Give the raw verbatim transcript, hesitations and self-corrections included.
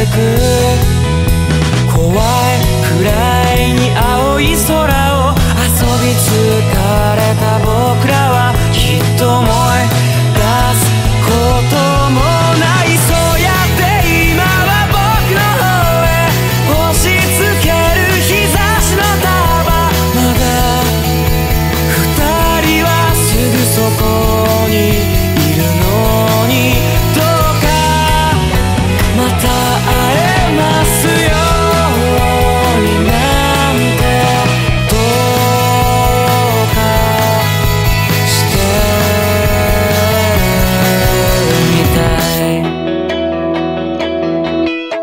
く怖いくらいに青い空を遊び疲れた僕